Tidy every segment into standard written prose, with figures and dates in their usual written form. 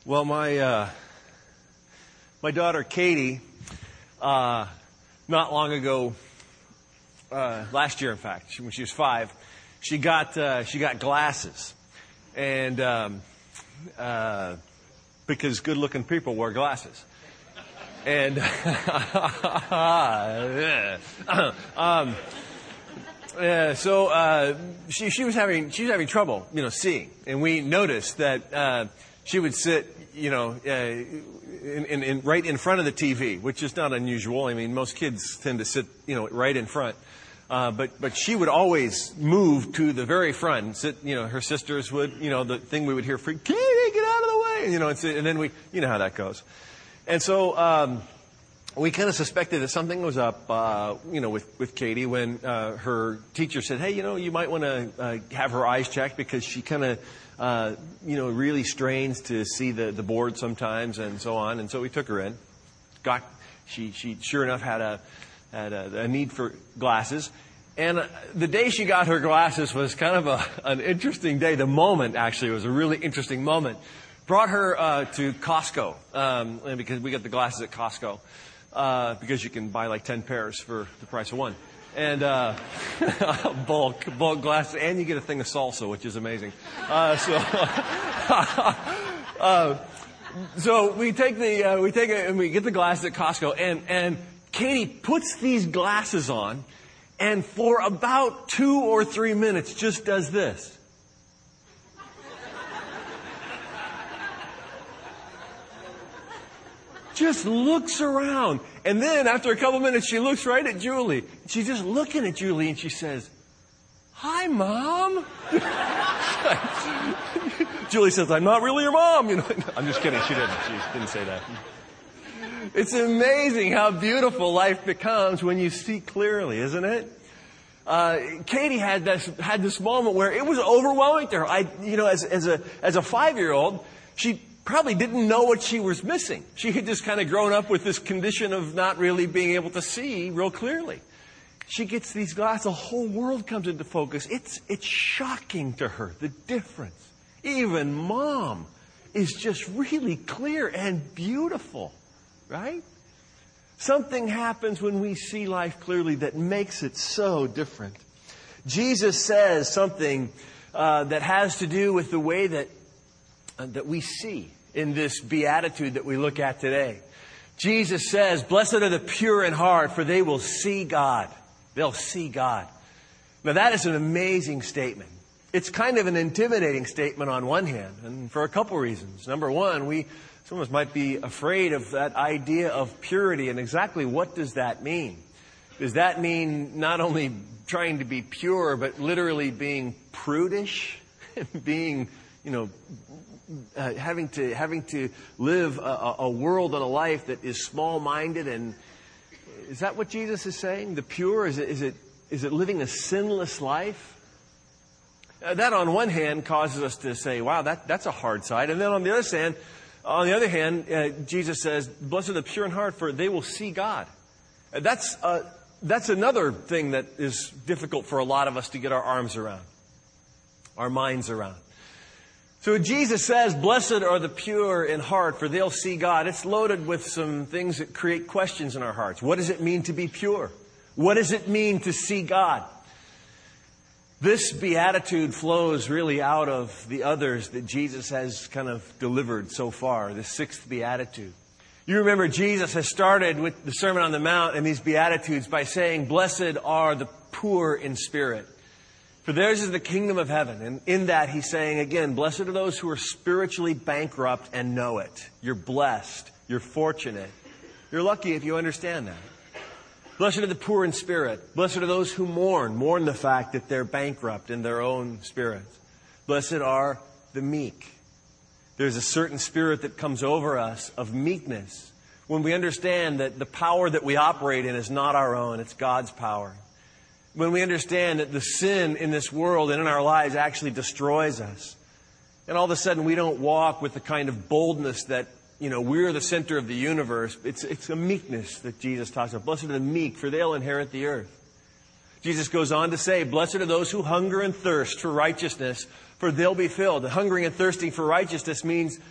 Well, my daughter Katie, not long ago, last year in fact, when she was 5, she got glasses, and because good-looking people wear glasses, and so she was having trouble, seeing, and we noticed that she would sit, right in front of the TV, which is not unusual. I mean, most kids tend to sit, right in front. But she would always move to the very front and sit, her sisters would, the thing we would hear, Katie, get out of the way, and then we, how that goes. And so, we kind of suspected that something was up, with Katie when, her teacher said, hey, you might want to, have her eyes checked because she kind of, really strains to see the board sometimes and so on. And so we took her in. She sure enough had a need for glasses. And the day she got her glasses was kind of an interesting day. The moment actually was a really interesting moment. Brought her to Costco, and because we got the glasses at Costco, because you can buy like 10 pairs for the price of one. And bulk glasses, and you get a thing of salsa, which is amazing. So we take it and we get the glasses at Costco, and Katie puts these glasses on, and for about 2 or 3 minutes just does this. Just looks around. And then after a couple minutes, she looks right at Julie. She's just looking at Julie and she says, "Hi, Mom." Julie says, "I'm not really your mom." I'm just kidding. She didn't say that. It's amazing how beautiful life becomes when you see clearly, isn't it? Katie had this moment where it was overwhelming to her. As a 5-year-old, she probably didn't know what she was missing. She had just kind of grown up with this condition of not really being able to see real clearly. She gets these glasses, the whole world comes into focus. It's shocking to her, the difference. Even Mom is just really clear and beautiful, right? Something happens when we see life clearly that makes it so different. Jesus says something that has to do with the way that we see in this beatitude that we look at today. Jesus says, "Blessed are the pure in heart, for they will see God." They'll see God. Now that is an amazing statement. It's kind of an intimidating statement on one hand, and for a couple reasons. Number one, some of us might be afraid of that idea of purity, and exactly what does that mean? Does that mean not only trying to be pure, but literally being prudish? Being, having to live a world and a life that is small-minded, and is that what Jesus is saying? The pure, is it living a sinless life? That on one hand causes us to say, wow, that's a hard side. And then on the other hand, Jesus says, "Blessed are the pure in heart, for they will see God." That's another thing that is difficult for a lot of us to get our arms around, our minds around. So when Jesus says, "Blessed are the pure in heart, for they'll see God," it's loaded with some things that create questions in our hearts. What does it mean to be pure? What does it mean to see God? This beatitude flows really out of the others that Jesus has kind of delivered so far, the 6th beatitude. You remember Jesus has started with the Sermon on the Mount and these beatitudes by saying, "Blessed are the poor in spirit, for theirs is the kingdom of heaven." And in that he's saying again, blessed are those who are spiritually bankrupt and know it. You're blessed. You're fortunate. You're lucky if you understand that. Blessed are the poor in spirit. Blessed are those who mourn the fact that they're bankrupt in their own spirits. Blessed are the meek. There's a certain spirit that comes over us of meekness when we understand that the power that we operate in is not our own, it's God's power. When we understand that the sin in this world and in our lives actually destroys us. And all of a sudden we don't walk with the kind of boldness that, we're the center of the universe. It's a meekness that Jesus talks about. Blessed are the meek, for they'll inherit the earth. Jesus goes on to say, "Blessed are those who hunger and thirst for righteousness, for they'll be filled." And hungering and thirsting for righteousness means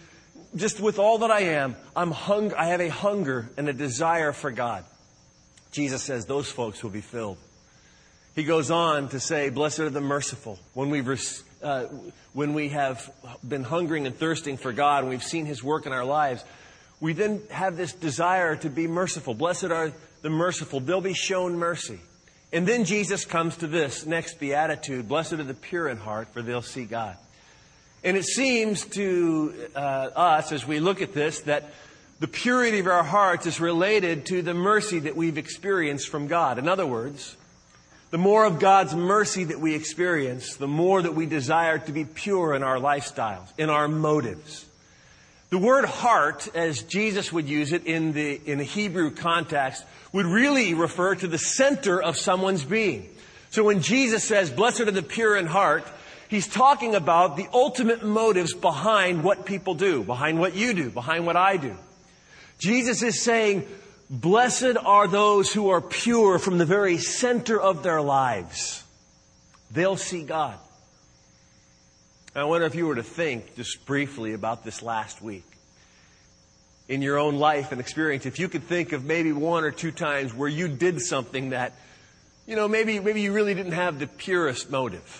just with all that I am, I have a hunger and a desire for God. Jesus says those folks will be filled. He goes on to say, blessed are the merciful. When we have been hungering and thirsting for God and we've seen His work in our lives, we then have this desire to be merciful. Blessed are the merciful. They'll be shown mercy. And then Jesus comes to this next beatitude. Blessed are the pure in heart, for they'll see God. And it seems to us, as we look at this, that the purity of our hearts is related to the mercy that we've experienced from God. In other words, the more of God's mercy that we experience, the more that we desire to be pure in our lifestyles, in our motives. The word heart, as Jesus would use it in the Hebrew context, would really refer to the center of someone's being. So when Jesus says, blessed are the pure in heart, He's talking about the ultimate motives behind what people do, behind what you do, behind what I do. Jesus is saying, blessed are those who are pure from the very center of their lives. They'll see God. I wonder if you were to think just briefly about this last week. In your own life and experience, if you could think of maybe one or two times where you did something that, maybe you really didn't have the purest motive.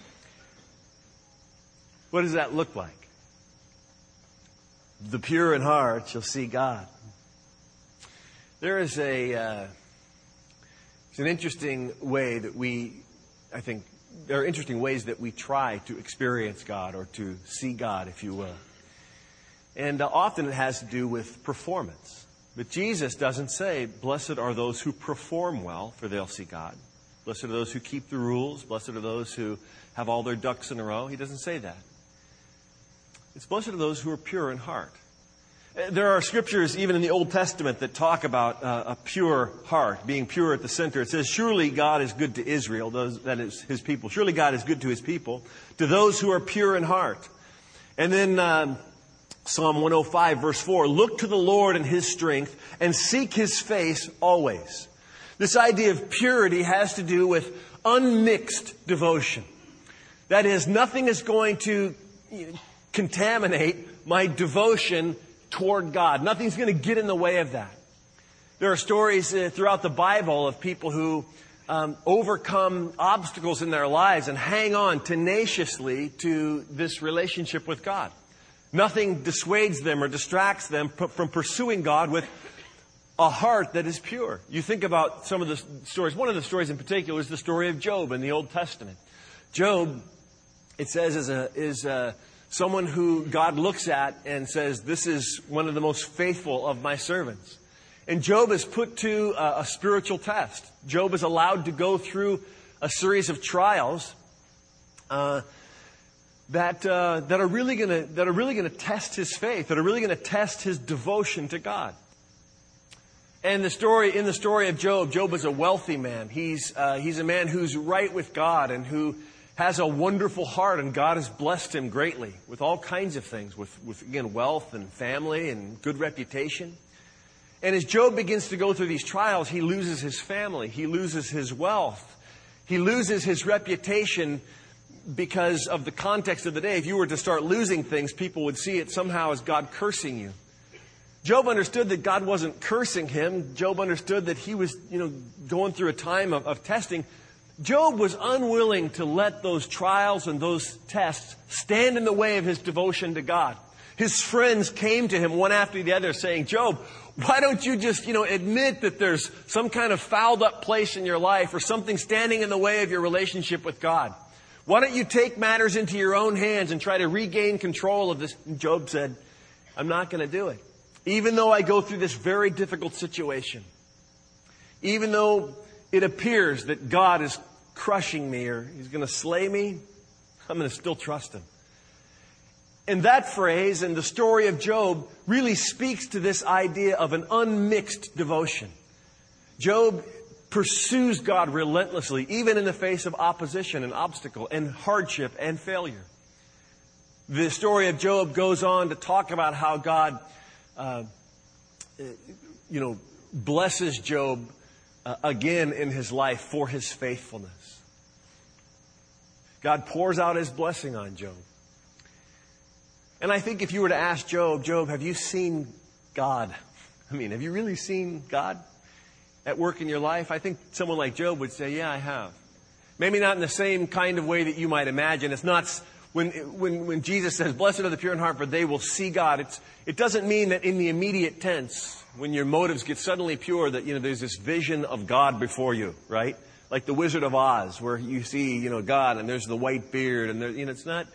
What does that look like? The pure in heart shall see God. There is it's an interesting way that there are interesting ways that we try to experience God or to see God, if you will. And often it has to do with performance. But Jesus doesn't say, blessed are those who perform well, for they'll see God. Blessed are those who keep the rules. Blessed are those who have all their ducks in a row. He doesn't say that. It's blessed are those who are pure in heart. There are scriptures, even in the Old Testament, that talk about a pure heart, being pure at the center. It says, surely God is good to Israel, that is His people. Surely God is good to His people, to those who are pure in heart. And then Psalm 105, verse 4, look to the Lord in His strength and seek His face always. This idea of purity has to do with unmixed devotion. That is, nothing is going to contaminate my devotion toward God. Nothing's going to get in the way of that. There are stories throughout the Bible of people who overcome obstacles in their lives and hang on tenaciously to this relationship with God. Nothing dissuades them or distracts them from pursuing God with a heart that is pure. You think about some of the stories. One of the stories in particular is the story of Job in the Old Testament. Job, it says, is someone who God looks at and says, this is one of the most faithful of my servants. And Job is put to a spiritual test. Job is allowed to go through a series of trials that are really going to test his faith, that are really going to test his devotion to God. And in the story of Job, Job is a wealthy man. He's a man who's right with God and who has a wonderful heart, and God has blessed him greatly with all kinds of things, with again, wealth and family and good reputation. And as Job begins to go through these trials, he loses his family, he loses his wealth, he loses his reputation because of the context of the day. If you were to start losing things, people would see it somehow as God cursing you. Job understood that God wasn't cursing him. Job understood that he was, going through a time of testing. Job was unwilling to let those trials and those tests stand in the way of his devotion to God. His friends came to him one after the other saying, Job, why don't you just, admit that there's some kind of fouled up place in your life or something standing in the way of your relationship with God? Why don't you take matters into your own hands and try to regain control of this? And Job said, I'm not going to do it. Even though I go through this very difficult situation, even though it appears that God is crushing me or He's going to slay me, I'm going to still trust Him. And that phrase and the story of Job really speaks to this idea of an unmixed devotion. Job pursues God relentlessly, even in the face of opposition and obstacle and hardship and failure. The story of Job goes on to talk about how God blesses Job again in his life for his faithfulness. God pours out His blessing on Job. And I think if you were to ask Job, have you seen God? I mean, have you really seen God at work in your life? I think someone like Job would say, yeah, I have. Maybe not in the same kind of way that you might imagine. It's not when Jesus says, blessed are the pure in heart, for they will see God. It doesn't mean that in the immediate tense, when your motives get suddenly pure, that, there's this vision of God before you, right? Like the Wizard of Oz, where you see, God, and there's the white beard, and it's not.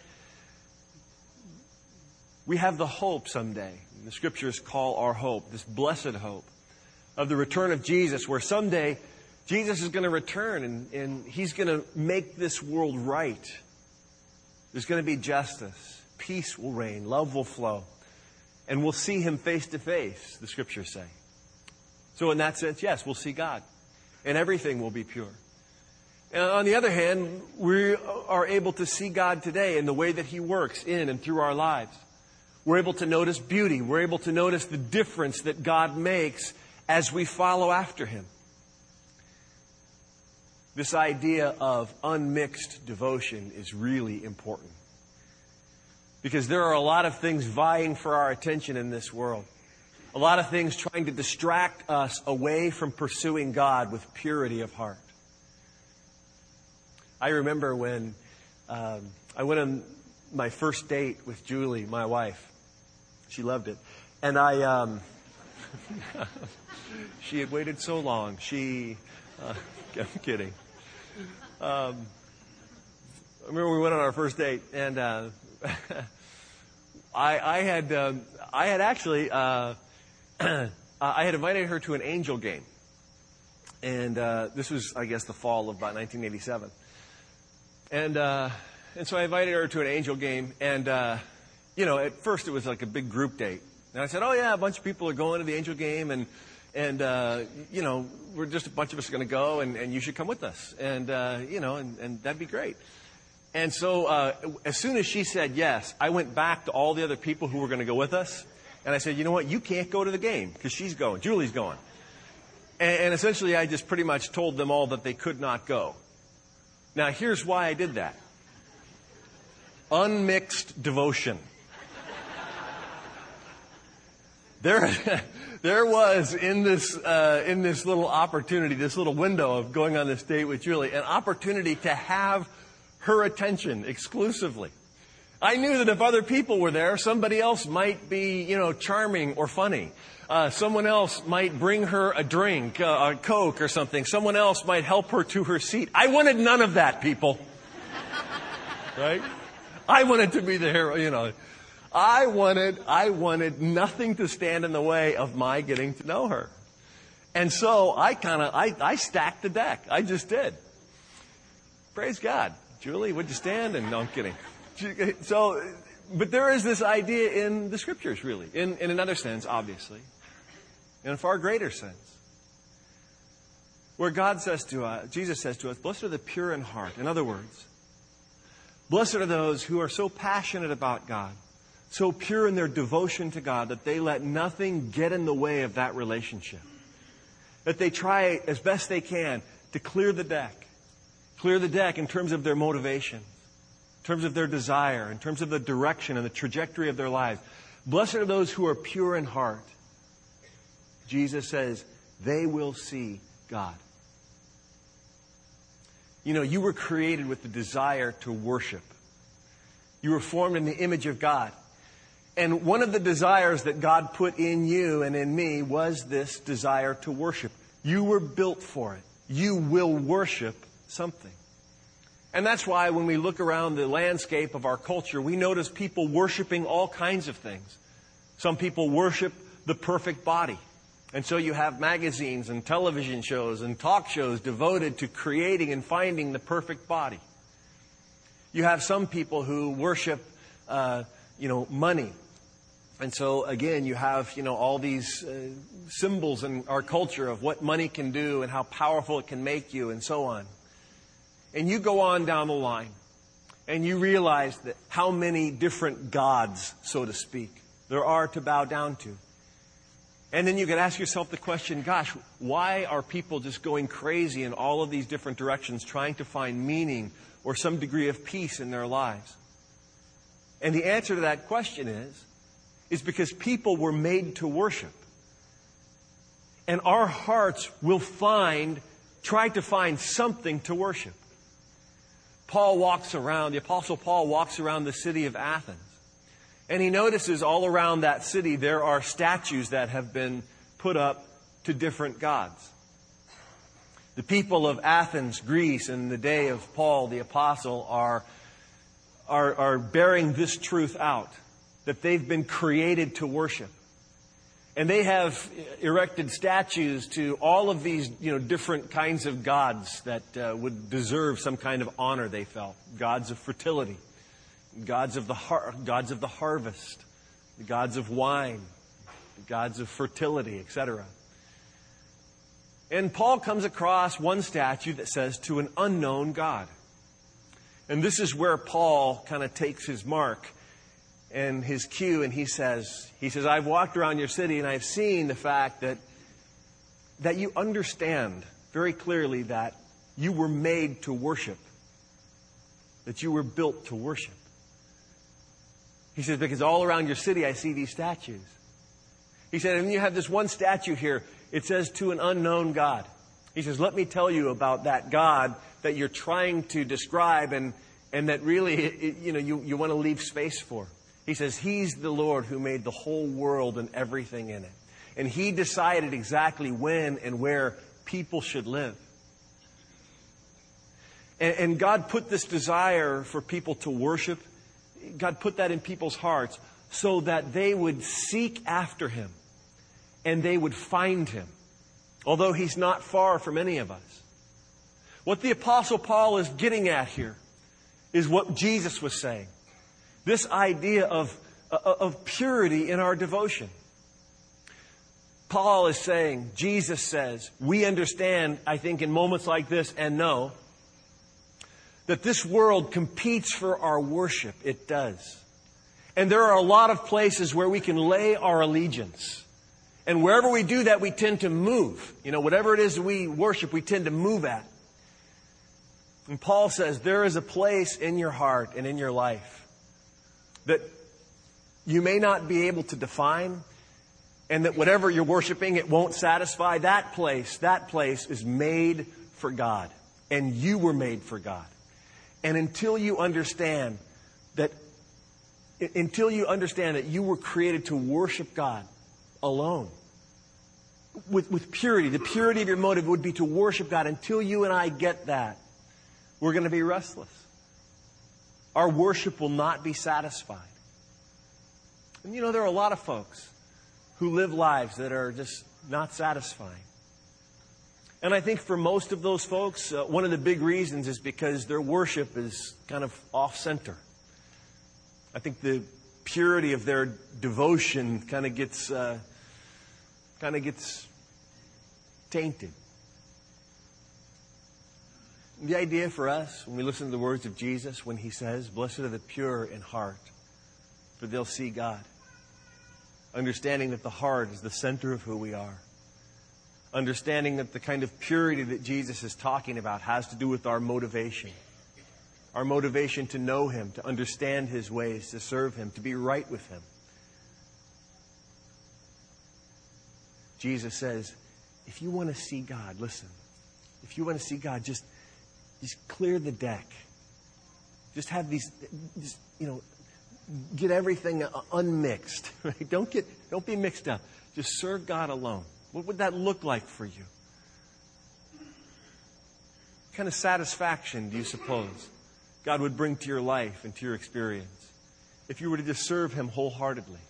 We have the hope someday. The Scriptures call our hope, this blessed hope of the return of Jesus, where someday Jesus is going to return and He's going to make this world right. There's going to be justice. Peace will reign. Love will flow. And we'll see Him face to face, the Scriptures say. So in that sense, yes, we'll see God. And everything will be pure. And on the other hand, we are able to see God today in the way that He works in and through our lives. We're able to notice beauty. We're able to notice the difference that God makes as we follow after Him. This idea of unmixed devotion is really important. Because there are a lot of things vying for our attention in this world. A lot of things trying to distract us away from pursuing God with purity of heart. I remember when I went on my first date with Julie, my wife. She loved it. And she had waited so long. I'm kidding. I remember we went on our first date, and I had actually I had invited her to an Angel game, and this was, I guess, the fall of about 1987, and so I invited her to an Angel game, and at first it was like a big group date, and I said, oh yeah, a bunch of people are going to the Angel game, and we're just a bunch of us going to go, and you should come with us, and and that'd be great. And so as soon as she said yes, I went back to all the other people who were going to go with us, and I said, you know what, you can't go to the game because she's going, Julie's going. And essentially I just pretty much told them all that they could not go. Now here's why I did that. Unmixed devotion. There was in this little opportunity, this little window of going on this date with Julie, an opportunity to have her attention exclusively. I knew that if other people were there, somebody else might be, charming or funny. Someone else might bring her a drink, a Coke or something. Someone else might help her to her seat. I wanted none of that, people. Right? I wanted to be the hero, I wanted nothing to stand in the way of my getting to know her. And so I stacked the deck. I just did. Praise God. Julie, would you stand? And no, I'm kidding. So, but there is this idea in the Scriptures, really, in another sense, obviously, in a far greater sense, where God says to us, Jesus says to us, blessed are the pure in heart. In other words, blessed are those who are so passionate about God, so pure in their devotion to God, that they let nothing get in the way of that relationship. That they try as best they can to clear the deck. Clear the deck in terms of their motivation, in terms of their desire, in terms of the direction and the trajectory of their lives. Blessed are those who are pure in heart. Jesus says, they will see God. You were created with the desire to worship. You were formed in the image of God. And one of the desires that God put in you and in me was this desire to worship. You were built for it. You will worship something. And that's why when we look around the landscape of our culture, we notice people worshiping all kinds of things. Some people worship the perfect body. And so you have magazines and television shows and talk shows devoted to creating and finding the perfect body. You have some people who worship, money. And so, again, you have, all these symbols in our culture of what money can do and how powerful it can make you and so on. And you go on down the line and you realize that how many different gods, so to speak, there are to bow down to. And then you could ask yourself the question, gosh, why are people just going crazy in all of these different directions trying to find meaning or some degree of peace in their lives? And the answer to that question is because people were made to worship. And our hearts will try to find something to worship. The Apostle Paul walks around the city of Athens. And he notices all around that city there are statues that have been put up to different gods. The people of Athens, Greece, in the day of Paul the Apostle are bearing this truth out, that they've been created to worship. And they have erected statues to all of these, different kinds of gods that would deserve some kind of honor, they felt. Gods of fertility, gods of the harvest, the gods of wine, the gods of fertility, etc. And Paul comes across one statue that says, "To an unknown God." And this is where Paul kind of takes his mark and his cue, and he says, "I've walked around your city and I've seen the fact that you understand very clearly that you were made to worship, that you were built to worship." He says, "Because all around your city I see these statues." He said, "And you have this one statue here. It says, 'To an unknown God.'" He says, "Let me tell you about that God that you're trying to describe and that really, you want to leave space for." He says, "He's the Lord who made the whole world and everything in it. And He decided exactly when and where people should live." And God put this desire for people to worship, God put that in people's hearts so that they would seek after Him and they would find Him, although He's not far from any of us. What the Apostle Paul is getting at here is what Jesus was saying. This idea of purity in our devotion. Paul is saying, Jesus says, we understand, I think, in moments like this and know that this world competes for our worship. It does. And there are a lot of places where we can lay our allegiance. And wherever we do that, we tend to move. Whatever it is we worship, we tend to move at. And Paul says there is a place in your heart and in your life that you may not be able to define, and that whatever you're worshiping, it won't satisfy. That place is made for God. And you were made for God. And until you understand that you were created to worship God alone, with purity, the purity of your motive would be to worship God. Until you and I get that, we're going to be restless. Our worship will not be satisfied. And there are a lot of folks who live lives that are just not satisfying. And I think for most of those folks, one of the big reasons is because their worship is kind of off-center. I think the purity of their devotion kind of gets tainted. The idea for us, when we listen to the words of Jesus, when He says, "Blessed are the pure in heart, for they'll see God." Understanding that the heart is the center of who we are. Understanding that the kind of purity that Jesus is talking about has to do with our motivation. Our motivation to know Him, to understand His ways, to serve Him, to be right with Him. Jesus says, if you want to see God, listen. If you want to see God, just clear the deck. Just have get everything unmixed. Right? Don't be mixed up. Just serve God alone. What would that look like for you? What kind of satisfaction do you suppose God would bring to your life and to your experience if you were to just serve Him wholeheartedly?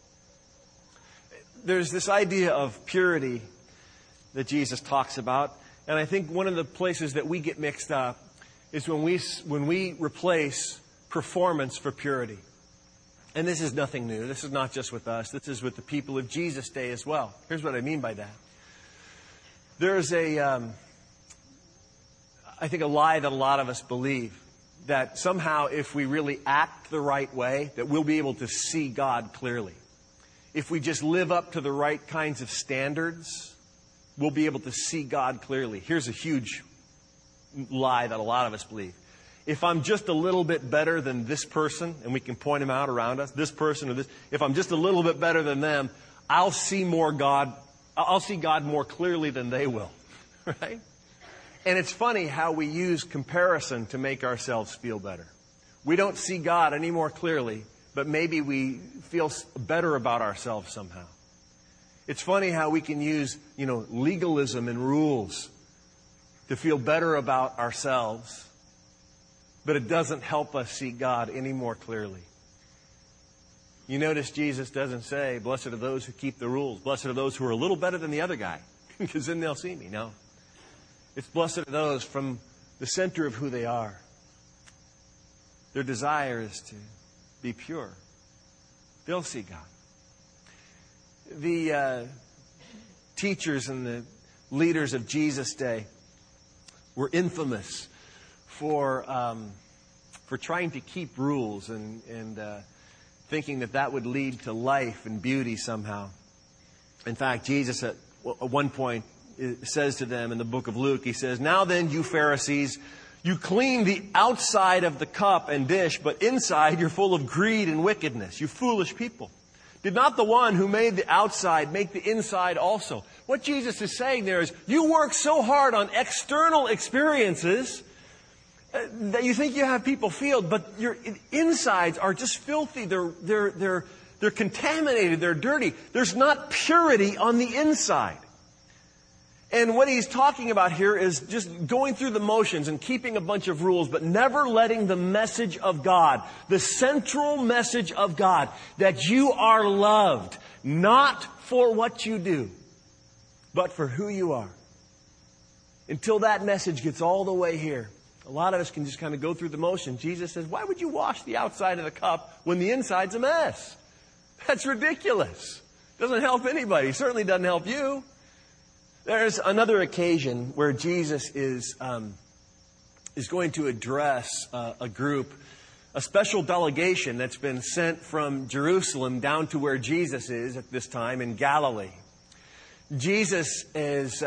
There's this idea of purity that Jesus talks about. And I think one of the places that we get mixed up is when we replace performance for purity. And this is nothing new. This is not just with us. This is with the people of Jesus' day as well. Here's what I mean by that. There's I think a lie that a lot of us believe, that somehow if we really act the right way, that we'll be able to see God clearly. If we just live up to the right kinds of standards, we'll be able to see God clearly. Here's a huge lie that a lot of us believe. if I'm just a little bit better than this person, and we can point them out around us, this person or this, if I'm just a little bit better than them, I'll see God more clearly than they will, right? And it's funny how we use comparison to make ourselves feel better. We don't see God any more clearly, but maybe we feel better about ourselves somehow. It's funny how we can use, legalism and rules to feel better about ourselves, but it doesn't help us see God any more clearly. You notice Jesus doesn't say, blessed are those who keep the rules. Blessed are those who are a little better than the other guy, because then they'll see me. No. It's blessed are those from the center of who they are. Their desire is to be pure. They'll see God. The teachers and the leaders of Jesus' day were infamous for trying to keep rules and thinking that would lead to life and beauty somehow. In fact, Jesus at one point says to them in the book of Luke, he says, "Now then, you Pharisees, you clean the outside of the cup and dish, but inside you're full of greed and wickedness. You foolish people. Did not the one who made the outside make the inside also?" What Jesus is saying there is, you work so hard on external experiences that you think you have people healed, but your insides are just filthy. They're contaminated. They're dirty. There's not purity on the inside. And what he's talking about here is just going through the motions and keeping a bunch of rules, but never letting the message of God, the central message of God, that you are loved, not for what you do, but for who you are. Until that message gets all the way here, a lot of us can just kind of go through the motion. Jesus says, why would you wash the outside of the cup when the inside's a mess? That's ridiculous. Doesn't help anybody. Certainly doesn't help you. There's another occasion where Jesus is going to address a group, a special delegation that's been sent from Jerusalem down to where Jesus is at this time in Galilee. Jesus is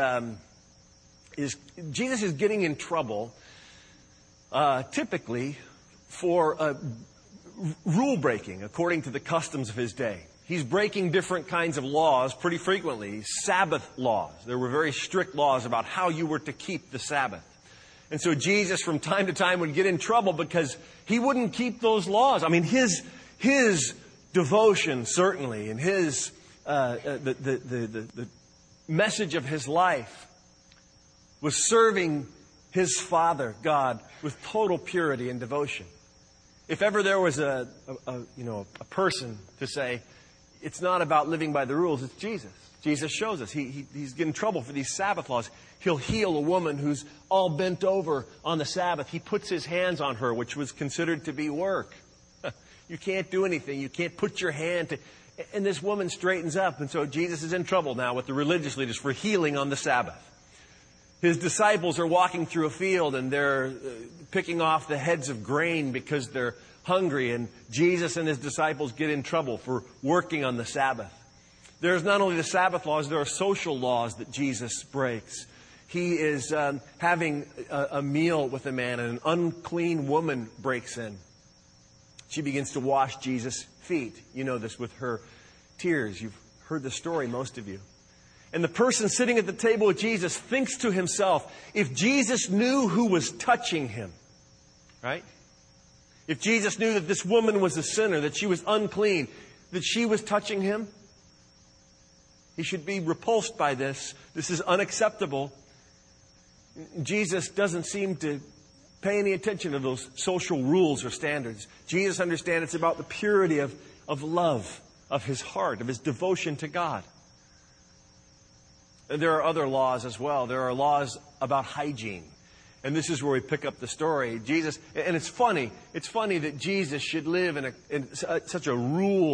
getting in trouble, typically for rule breaking according to the customs of his day. He's breaking different kinds of laws pretty frequently. Sabbath laws. There were very strict laws about how you were to keep the Sabbath. And so Jesus from time to time would get in trouble because he wouldn't keep those laws. I mean, his devotion, certainly, and his the message of his life was serving his Father, God, with total purity and devotion. If ever there was a person to say, it's not about living by the rules, it's Jesus. Jesus shows us. He's getting in trouble for these Sabbath laws. He'll heal a woman who's all bent over on the Sabbath. He puts his hands on her, which was considered to be work. You can't do anything. You can't put your hand to... And this woman straightens up. And so Jesus is in trouble now with the religious leaders for healing on the Sabbath. His disciples are walking through a field and they're picking off the heads of grain because they're hungry, and Jesus and his disciples get in trouble for working on the Sabbath. There's not only the Sabbath laws, there are social laws that Jesus breaks. He is having a meal with a man, and an unclean woman breaks in. She begins to wash Jesus' feet. You know this with her tears. You've heard the story, most of you. And the person sitting at the table with Jesus thinks to himself, if Jesus knew who was touching him, right? If Jesus knew that this woman was a sinner, that she was unclean, that she was touching him, he should be repulsed by this. This is unacceptable. Jesus doesn't seem to pay any attention to those social rules or standards. Jesus understands it's about the purity of love, of his heart, of his devotion to God. And there are other laws as well. There are laws about hygiene. And this is where we pick up the story. Jesus, and it's funny that Jesus should live in such a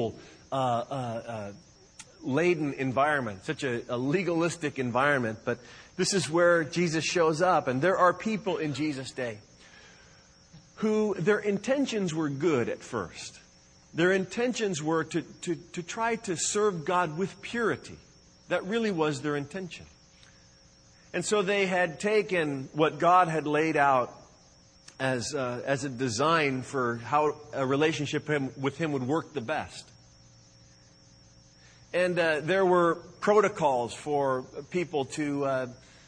rule-laden environment, such a legalistic environment. But this is where Jesus shows up. And there are people in Jesus' day who their intentions were good at first. Their intentions were to try to serve God with purity. That really was their intention. And so they had taken what God had laid out as a design for how a relationship with Him would work the best. And there were protocols for people to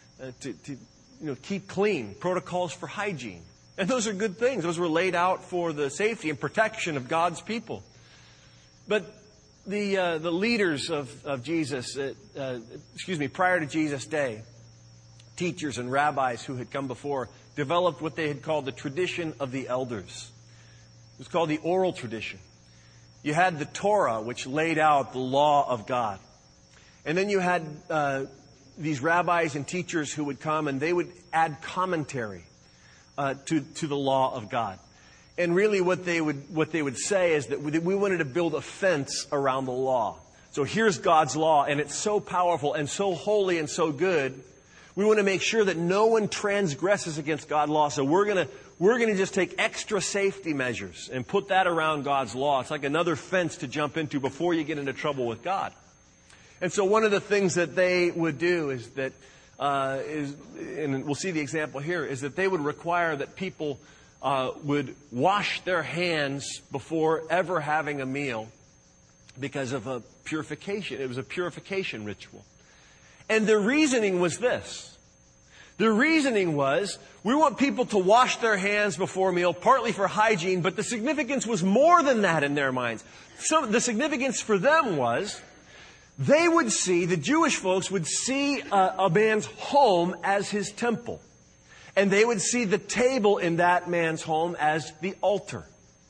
keep clean, protocols for hygiene. And those are good things. Those were laid out for the safety and protection of God's people. But the leaders of Jesus, prior to Jesus' day, teachers and rabbis who had come before, developed what they had called the tradition of the elders. It was called the oral tradition. You had the Torah, which laid out the law of God. And then you had these rabbis and teachers who would come and they would add commentary to the law of God. And really what they would say is that we wanted to build a fence around the law. So here's God's law, and it's so powerful and so holy and so good. We want to make sure that no one transgresses against God's law. So we're going to just take extra safety measures and put that around God's law. It's like another fence to jump into before you get into trouble with God. And so one of the things that they would do is that, and we'll see the example here, is that they would require that people would wash their hands before ever having a meal because of a purification. It was a purification ritual. And the reasoning was this. The reasoning was, we want people to wash their hands before a meal, partly for hygiene, but the significance was more than that in their minds. The significance for them was, the Jewish folks would see a man's home as his temple. And they would see the table in that man's home as the altar.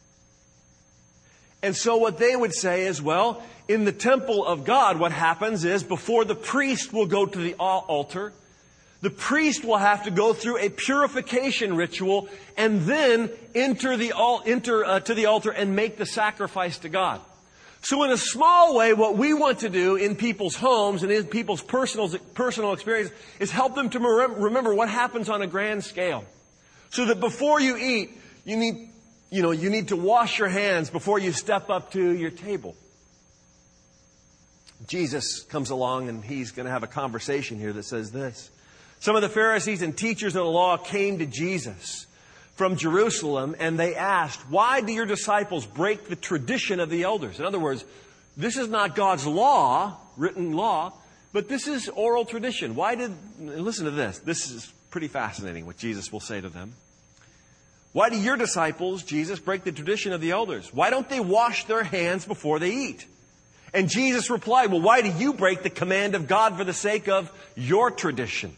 And so what they would say is, well, in the temple of God, what happens is before the priest will go to the altar, the priest will have to go through a purification ritual and then enter to the altar and make the sacrifice to God. So in a small way, what we want to do in people's homes and in people's personal experience is help them to remember what happens on a grand scale. So that before you eat, you need to wash your hands before you step up to your table. Jesus comes along and he's going to have a conversation here that says this. Some of the Pharisees and teachers of the law came to Jesus from Jerusalem and they asked, why do your disciples break the tradition of the elders? In other words, this is not God's law, written law, but this is oral tradition. Listen to this. This is pretty fascinating what Jesus will say to them. Why do your disciples, Jesus, break the tradition of the elders? Why don't they wash their hands before they eat? And Jesus replied, well, why do you break the command of God for the sake of your tradition?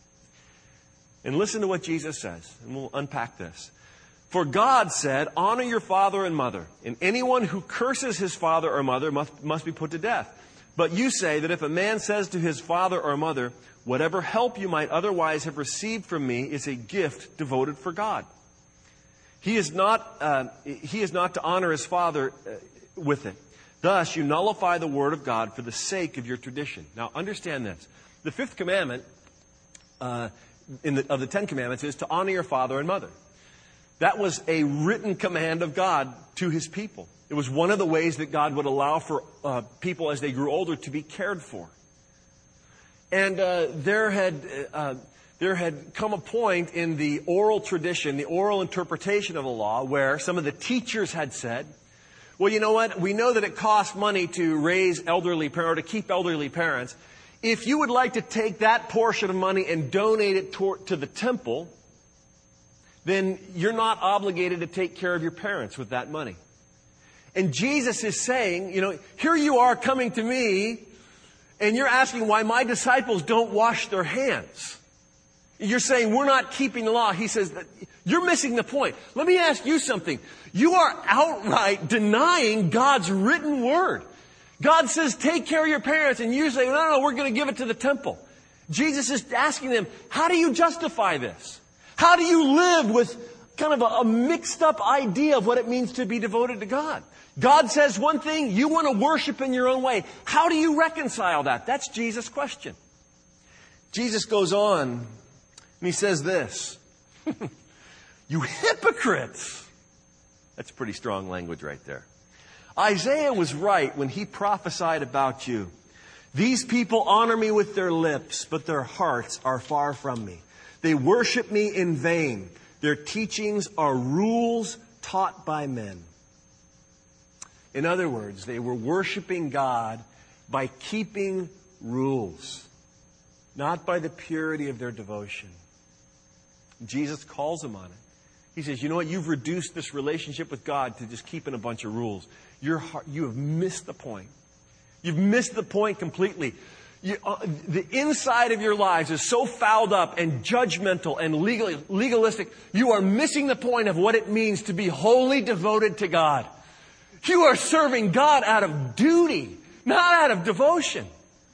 And listen to what Jesus says, and we'll unpack this. For God said, honor your father and mother, and anyone who curses his father or mother must be put to death. But you say that if a man says to his father or mother, whatever help you might otherwise have received from me is a gift devoted for God. He is not to honor his father with it. Thus, you nullify the word of God for the sake of your tradition. Now, understand this. The fifth commandment of the Ten Commandments is to honor your father and mother. That was a written command of God to His people. It was one of the ways that God would allow for people as they grew older to be cared for. And there had come a point in the oral tradition, the oral interpretation of the law, where some of the teachers had said, well, you know what? We know that it costs money to raise elderly parents, or to keep elderly parents. If you would like to take that portion of money and donate it to the temple, then you're not obligated to take care of your parents with that money. And Jesus is saying, here you are coming to me, and you're asking why my disciples don't wash their hands. You're saying we're not keeping the law. He says, you're missing the point. Let me ask you something. You are outright denying God's written word. God says, take care of your parents. And you say, no, we're going to give it to the temple. Jesus is asking them, how do you justify this? How do you live with kind of a mixed up idea of what it means to be devoted to God? God says one thing, you want to worship in your own way. How do you reconcile that? That's Jesus' question. Jesus goes on and he says this. You hypocrites! That's pretty strong language right there. Isaiah was right when he prophesied about you. These people honor me with their lips, but their hearts are far from me. They worship me in vain. Their teachings are rules taught by men. In other words, they were worshiping God by keeping rules, not by the purity of their devotion. Jesus calls them on it. He says, you know what? You've reduced this relationship with God to just keeping a bunch of rules. You have missed the point. You've missed the point completely. The inside of your lives is so fouled up and judgmental and legalistic. You are missing the point of what it means to be wholly devoted to God. You are serving God out of duty, not out of devotion.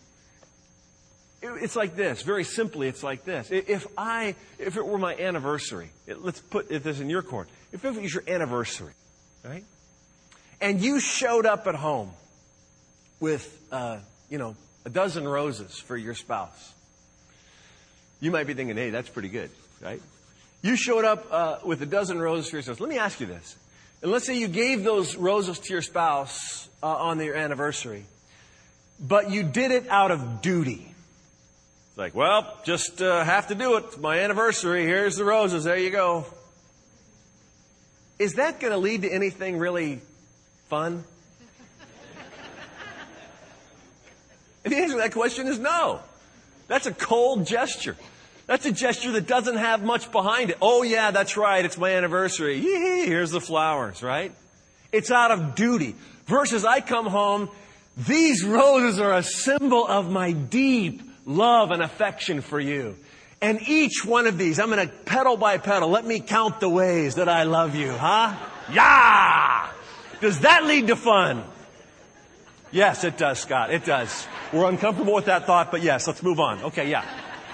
It's like this. Very simply, it's like this. If it were my anniversary, let's put this in your court. If it was your anniversary, right? And you showed up at home with, a dozen roses for your spouse. You might be thinking, hey, that's pretty good, right? You showed up with a dozen roses for your spouse. Let me ask you this. And let's say you gave those roses to your spouse on your anniversary, but you did it out of duty. It's like, well, just have to do it. It's my anniversary. Here's the roses. There you go. Is that going to lead to anything really fun? And the answer to that question is no. That's a cold gesture. That's a gesture that doesn't have much behind it. Oh, yeah, that's right. It's my anniversary. Yee, here's the flowers, right? It's out of duty. Versus I come home, these roses are a symbol of my deep love and affection for you. And each one of these, I'm going to petal by petal. Let me count the ways that I love you, huh? Yeah! Does that lead to fun? Yes, it does, Scott. It does. We're uncomfortable with that thought, but yes, let's move on. Okay, yeah.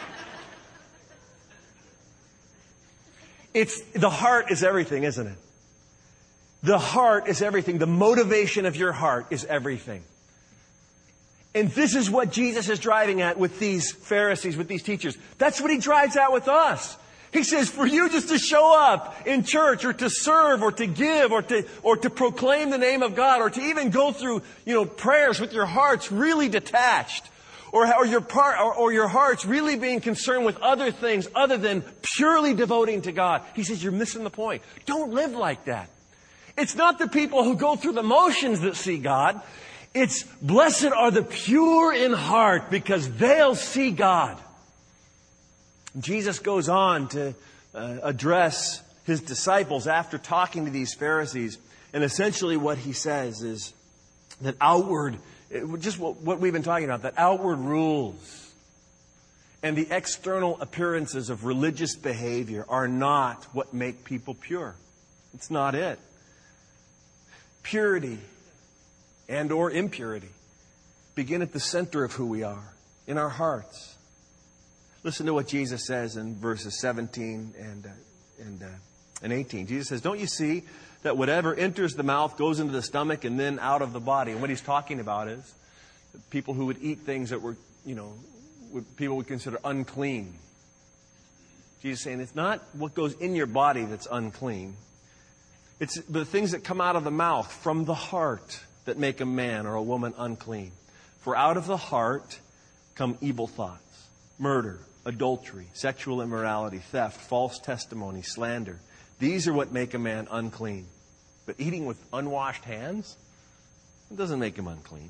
The heart is everything, isn't it? The heart is everything. The motivation of your heart is everything. And this is what Jesus is driving at with these Pharisees, with these teachers. That's what He drives at with us. He says, for you just to show up in church or to serve or to give or to proclaim the name of God or to even go through, prayers with your hearts really detached or your hearts really being concerned with other things other than purely devoting to God. He says, you're missing the point. Don't live like that. It's not the people who go through the motions that see God. It's blessed are the pure in heart because they'll see God. Jesus goes on to address His disciples after talking to these Pharisees. And essentially what He says is that just what we've been talking about, that outward rules and the external appearances of religious behavior are not what make people pure. It's not it. Purity and or impurity begin at the center of who we are, in our hearts. Listen to what Jesus says in verses 17 and 18. Jesus says, don't you see that whatever enters the mouth goes into the stomach and then out of the body? And what He's talking about is people who would eat things that were, people would consider unclean. Jesus is saying it's not what goes in your body that's unclean. It's the things that come out of the mouth from the heart that make a man or a woman unclean. For out of the heart come evil thoughts, murder, adultery, sexual immorality, theft, false testimony, slander. These are what make a man unclean. But eating with unwashed hands, it doesn't make him unclean.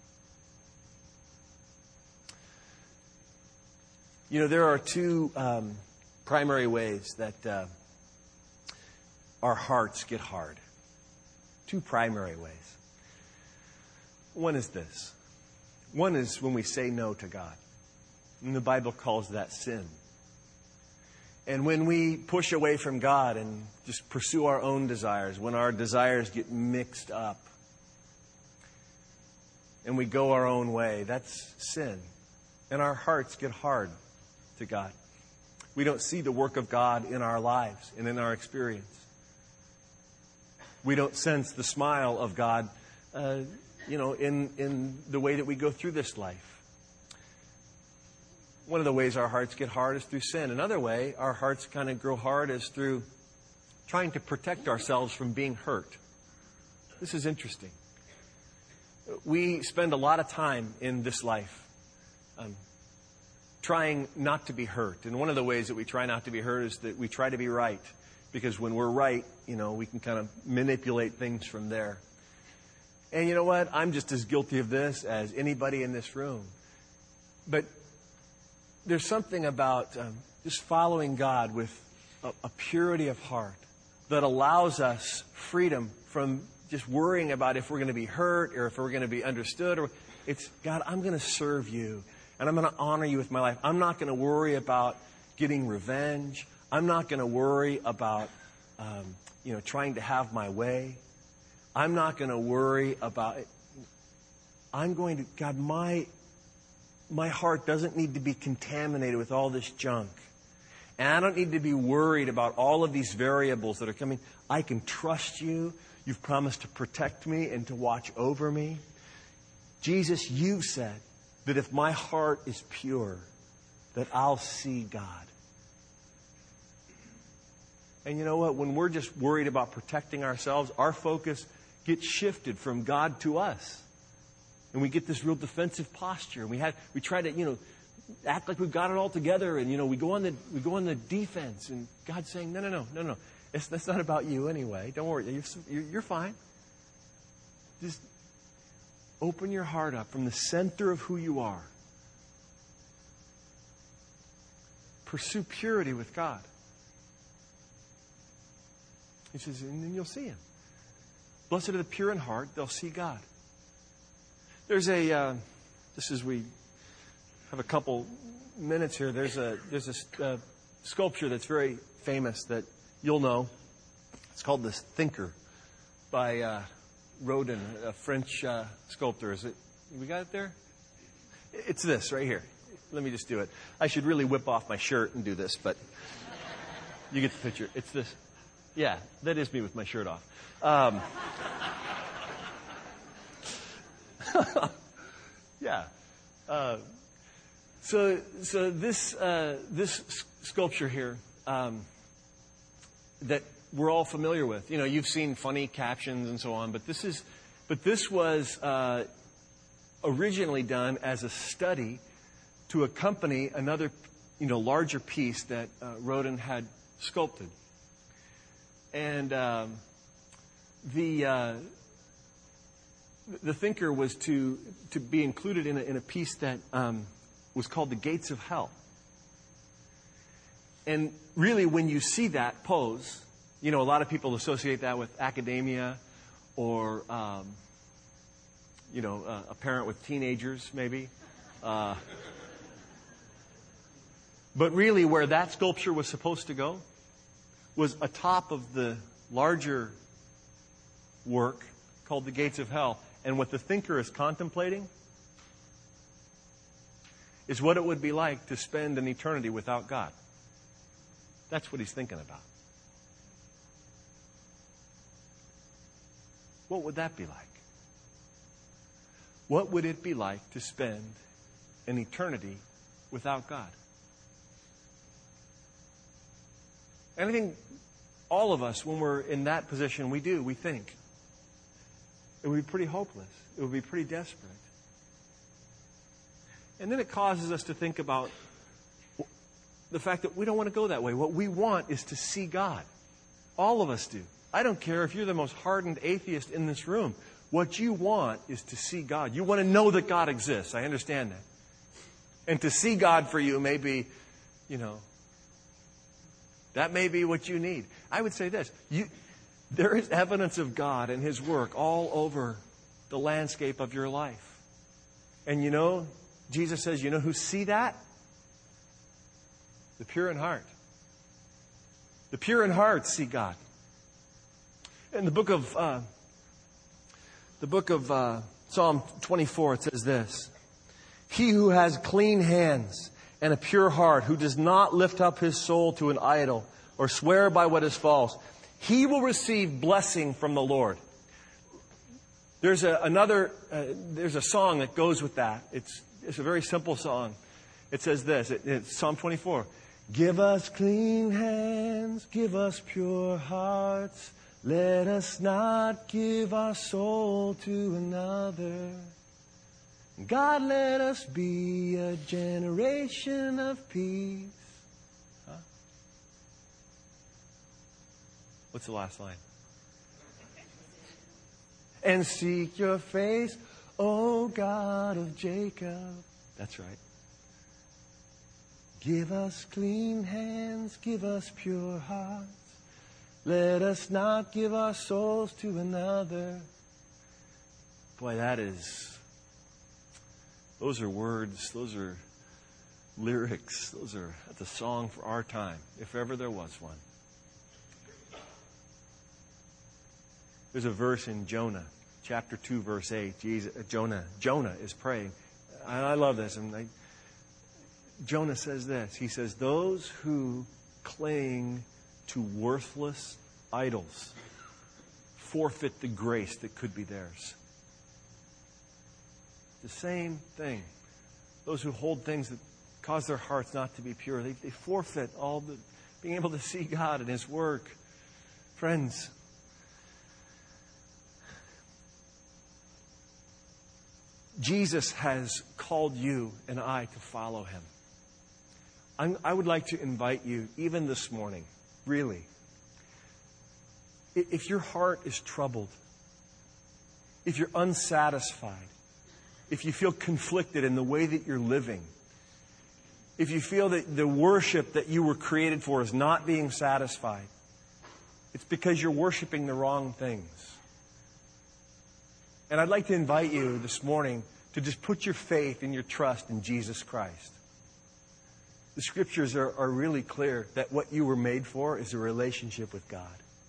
There are two primary ways that our hearts get hard. Two primary ways. One is this. One is when we say no to God. And the Bible calls that sin. And when we push away from God and just pursue our own desires, when our desires get mixed up and we go our own way, that's sin. And our hearts get hard to God. We don't see the work of God in our lives and in our experience. We don't sense the smile of God, in the way that we go through this life. One of the ways our hearts get hard is through sin. Another way our hearts kind of grow hard is through trying to protect ourselves from being hurt. This is interesting. We spend a lot of time in this life trying not to be hurt. And one of the ways that we try not to be hurt is that we try to be right. Because when we're right, we can kind of manipulate things from there. And you know what? I'm just as guilty of this as anybody in this room. But there's something about just following God with a purity of heart that allows us freedom from just worrying about if we're going to be hurt or if we're going to be understood. Or it's, God, I'm going to serve you and I'm going to honor you with my life. I'm not going to worry about getting revenge. I'm not going to worry about, trying to have my way. I'm not going to worry about it. I'm going to, God, my heart doesn't need to be contaminated with all this junk. And I don't need to be worried about all of these variables that are coming. I can trust you. You've promised to protect me and to watch over me. Jesus, you've said that if my heart is pure, that I'll see God. And you know what? When we're just worried about protecting ourselves, our focus gets shifted from God to us. And we get this real defensive posture. And we try to, act like we've got it all together. And, we go on the defense. And God's saying, no. That's not about you anyway. Don't worry. You're fine. Just open your heart up from the center of who you are. Pursue purity with God. He says, and then you'll see Him. Blessed are the pure in heart, they'll see God. There's just as we have a couple minutes here, there's a sculpture that's very famous that you'll know. It's called The Thinker by Rodin, a French sculptor. Is it? We got it there? It's this right here. Let me just do it. I should really whip off my shirt and do this, but you get the picture. It's this. Yeah, that is me with my shirt off. Yeah. So this sculpture here that we're all familiar with. You've seen funny captions and so on, but this was originally done as a study to accompany another, larger piece that Rodin had sculpted. And the Thinker was to be included in a piece that was called The Gates of Hell. And really, when you see that pose, a lot of people associate that with academia or, a parent with teenagers, maybe. But really, where that sculpture was supposed to go was atop of the larger work called The Gates of Hell. And what the Thinker is contemplating is what it would be like to spend an eternity without God. That's what he's thinking about. What would that be like? What would it be like to spend an eternity without God? And I think all of us, when we're in that position, we think it would be pretty hopeless. It would be pretty desperate. And then it causes us to think about the fact that we don't want to go that way. What we want is to see God. All of us do. I don't care if you're the most hardened atheist in this room. What you want is to see God. You want to know that God exists. I understand that. And to see God for you may be, that may be what you need. I would say this. There is evidence of God and His work all over the landscape of your life. And Jesus says, who see that? The pure in heart. The pure in heart see God. In the book of Psalm 24, it says this: He who has clean hands and a pure heart, who does not lift up his soul to an idol or swear by what is false, he will receive blessing from the Lord. There's a song that goes with that. It's a very simple song. It says this, it's Psalm 24. Give us clean hands, give us pure hearts. Let us not give our soul to another. God, let us be a generation of peace. What's the last line? And seek your face, O God of Jacob. That's right. Give us clean hands, give us pure hearts. Let us not give our souls to another. Boy, those are words, those are lyrics, that's a song for our time, if ever there was one. There's a verse in Jonah, chapter 2, verse 8. Jonah is praying. I love this. Jonah says this. He says, those who cling to worthless idols forfeit the grace that could be theirs. The same thing. Those who hold things that cause their hearts not to be pure, they forfeit all the being able to see God and His work. Friends, Jesus has called you and I to follow Him. I would like to invite you, even this morning, really, if your heart is troubled, if you're unsatisfied, if you feel conflicted in the way that you're living, if you feel that the worship that you were created for is not being satisfied, it's because you're worshiping the wrong things. And I'd like to invite you this morning to just put your faith and your trust in Jesus Christ. The Scriptures are really clear that what you were made for is a relationship with God.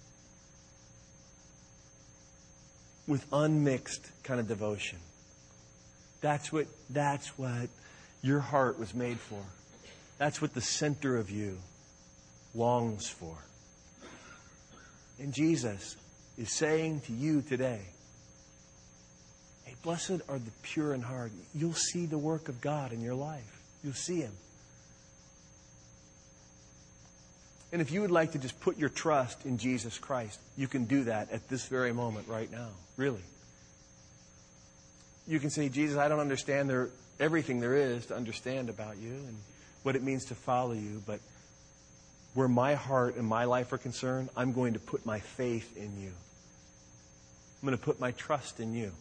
With unmixed kind of devotion. That's what your heart was made for. That's what the center of you longs for. And Jesus is saying to you today, hey, blessed are the pure in heart. You'll see the work of God in your life. You'll see Him. And if you would like to just put your trust in Jesus Christ, you can do that at this very moment right now. Really. You can say, Jesus, I don't understand everything there is to understand about you and what it means to follow you, but where my heart and my life are concerned, I'm going to put my faith in you. I'm going to put my trust in you.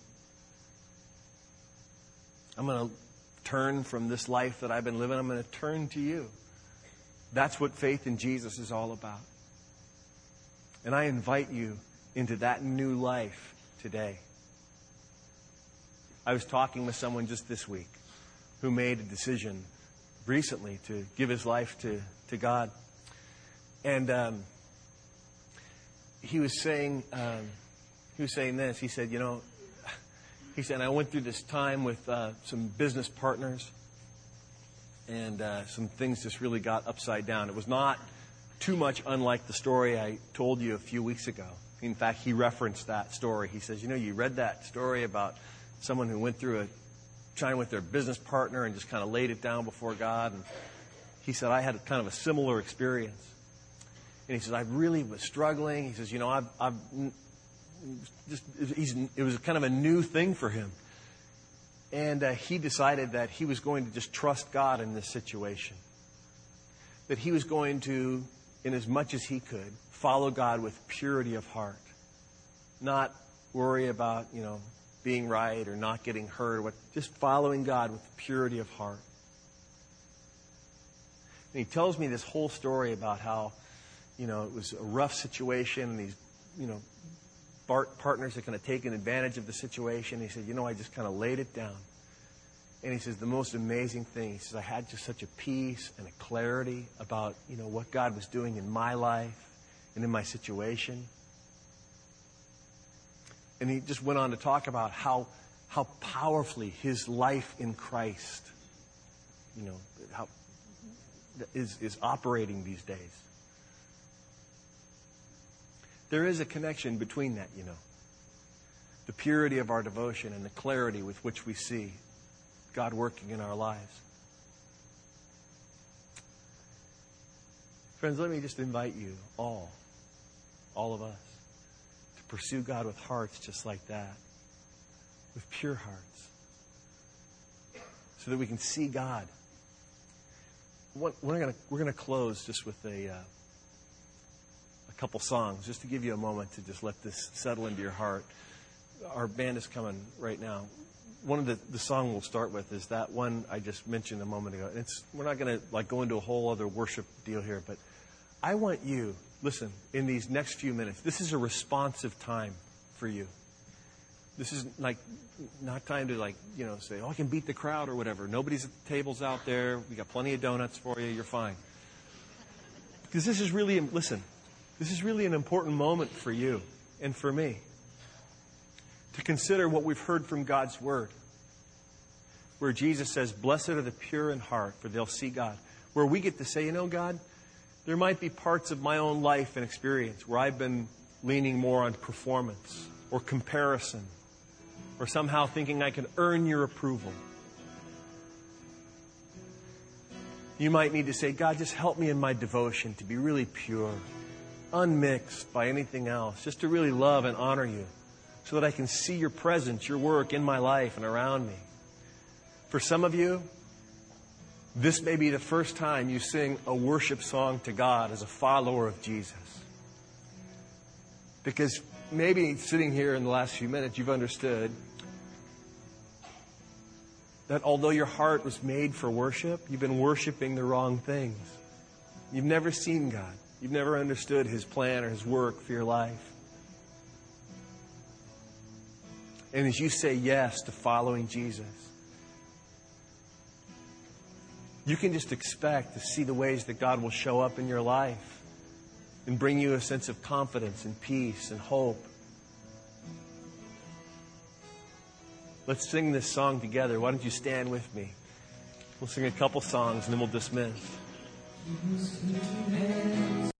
I'm going to turn from this life that I've been living. I'm going to turn to you. That's what faith in Jesus is all about. And I invite you into that new life today. I was talking with someone just this week who made a decision recently to give his life to God. And he was saying this. He said, I went through this time with some business partners, and some things just really got upside down. It was not too much unlike the story I told you a few weeks ago. In fact, he referenced that story. He says, you read that story about someone who went through a time with their business partner and just kind of laid it down before God. And he said, I had kind of a similar experience. And he says, I really was struggling. He says, it was kind of a new thing for him. And he decided that he was going to just trust God in this situation. That he was going to, in as much as he could, follow God with purity of heart. Not worry about, being right or not getting hurt. Just following God with purity of heart. And he tells me this whole story about how, it was a rough situation and these, partners are kind of taking advantage of the situation. He said, I just kind of laid it down. And he says, the most amazing thing, he says, I had just such a peace and a clarity about, what God was doing in my life and in my situation. And he just went on to talk about how powerfully his life in Christ, how is operating these days. There is a connection between that, the purity of our devotion and the clarity with which we see God working in our lives. Friends, let me just invite you all of us, to pursue God with hearts just like that, with pure hearts, so that we can see God. We're going to close just with a couple songs just to give you a moment to just let this settle into your heart. Our band is coming right now. One of the song we'll start with is that one I just mentioned a moment ago. We're not going to go into a whole other worship deal here, but I want you, listen, in these next few minutes, this is a responsive time for you. This is not time to say, I can beat the crowd or whatever. Nobody's at the tables out there. We got plenty of donuts for you. You're fine. Because this is really an important moment for you and for me to consider what we've heard from God's Word, where Jesus says, blessed are the pure in heart, for they'll see God. Where we get to say, God, there might be parts of my own life and experience where I've been leaning more on performance or comparison or somehow thinking I can earn your approval. You might need to say, God, just help me in my devotion to be really pure, unmixed by anything else, just to really love and honor you so that I can see your presence, your work in my life and around me. For some of you, this may be the first time you sing a worship song to God as a follower of Jesus. Because maybe sitting here in the last few minutes, you've understood that although your heart was made for worship, you've been worshiping the wrong things. You've never seen God. You've never understood His plan or His work for your life. And as you say yes to following Jesus, you can just expect to see the ways that God will show up in your life and bring you a sense of confidence and peace and hope. Let's sing this song together. Why don't you stand with me? We'll sing a couple songs and then we'll dismiss.